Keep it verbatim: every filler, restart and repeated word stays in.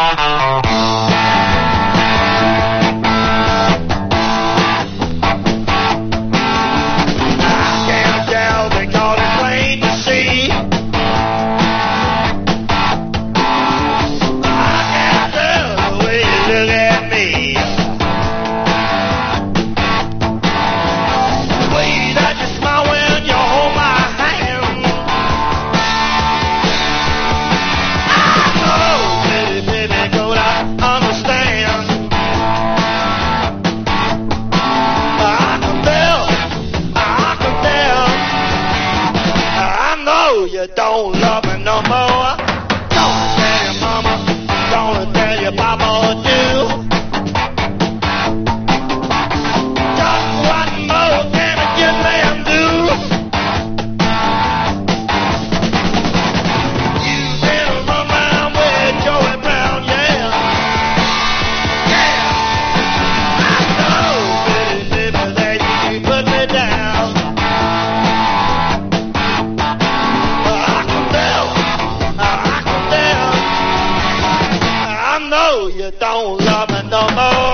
You don't love me no more. Don't tell your mama, don't tell your papa too. Just what more can a good man do? You've been run around with Joey Brown, yeah. Yeah, I know, baby, baby, that you put me down. You don't love me no more.